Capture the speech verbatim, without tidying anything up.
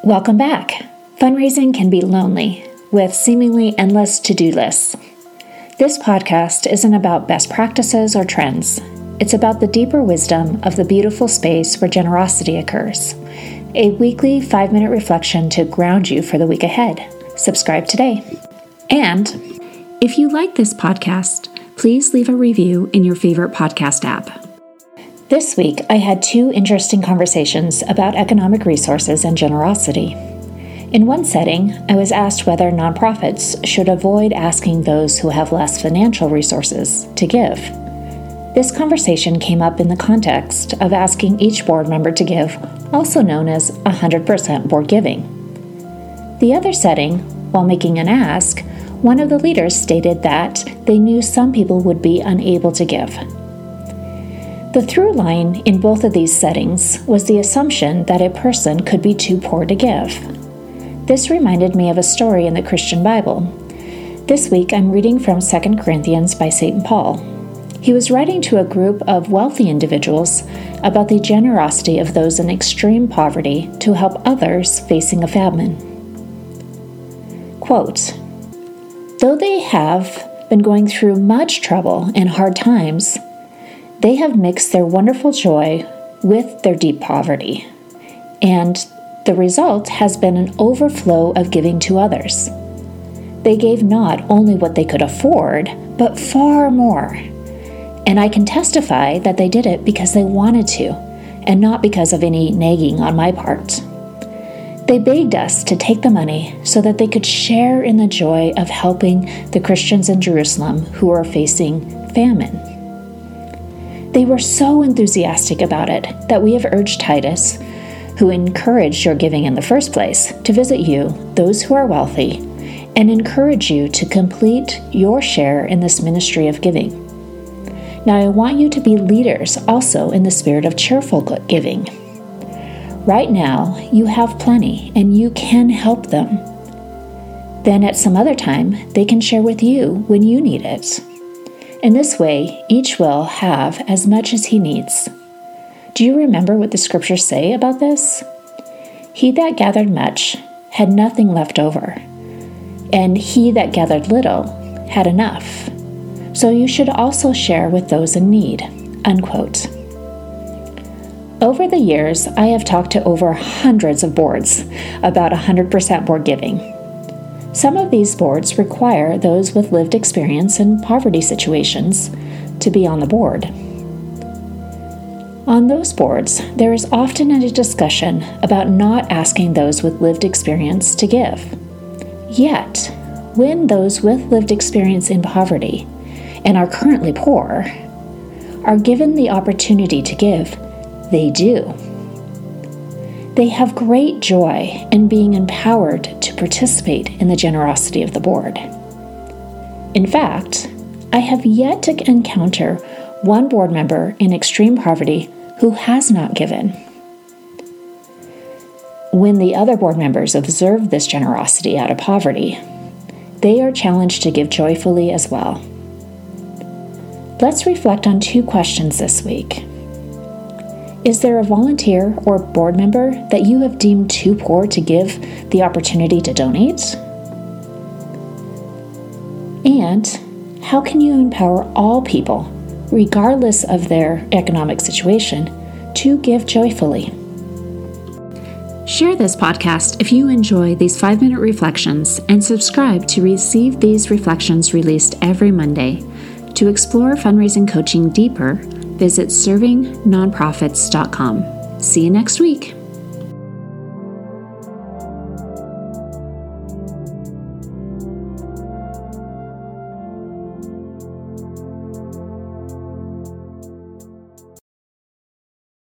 Welcome back. Fundraising can be lonely, with seemingly endless to-do lists. This podcast isn't about best practices or trends. It's about the deeper wisdom of the beautiful space where generosity occurs. A weekly five-minute reflection to ground you for the week ahead. Subscribe today. And if you like this podcast, please leave a review in your favorite podcast app. This week, I had two interesting conversations about economic resources and generosity. In one setting, I was asked whether nonprofits should avoid asking those who have less financial resources to give. This conversation came up in the context of asking each board member to give, also known as one hundred percent board giving. The other setting, while making an ask, one of the leaders stated that they knew some people would be unable to give. The through line in both of these settings was the assumption that a person could be too poor to give. This reminded me of a story in the Christian Bible. This week I'm reading from Second Corinthians by Saint Paul. He was writing to a group of wealthy individuals about the generosity of those in extreme poverty to help others facing a famine. Quote, "Though they have been going through much trouble and hard times, they have mixed their wonderful joy with their deep poverty, and the result has been an overflow of giving to others. They gave not only what they could afford, but far more. And I can testify that they did it because they wanted to, and not because of any nagging on my part. They begged us to take the money so that they could share in the joy of helping the Christians in Jerusalem who are facing famine. They were so enthusiastic about it that we have urged Titus, who encouraged your giving in the first place, to visit you, those who are wealthy, and encourage you to complete your share in this ministry of giving. Now I want you to be leaders also in the spirit of cheerful giving. Right now, you have plenty, and you can help them. Then at some other time, they can share with you when you need it. In this way, each will have as much as he needs." Do you remember what the scriptures say about this? He that gathered much had nothing left over, and he that gathered little had enough. So you should also share with those in need. Unquote. Over the years, I have talked to over hundreds of boards about one hundred percent board giving. Some of these boards require those with lived experience in poverty situations to be on the board. On those boards, there is often a discussion about not asking those with lived experience to give. Yet, when those with lived experience in poverty and are currently poor are given the opportunity to give, they do. They have great joy in being empowered to participate in the generosity of the board. In fact, I have yet to encounter one board member in extreme poverty who has not given. When the other board members observe this generosity out of poverty, they are challenged to give joyfully as well. Let's reflect on two questions this week. Is there a volunteer or board member that you have deemed too poor to give the opportunity to donate? And how can you empower all people, regardless of their economic situation, to give joyfully? Share this podcast if you enjoy these five-minute reflections, and subscribe to receive these reflections released every Monday. To explore fundraising coaching deeper, visit serving nonprofits dot com. See you next week.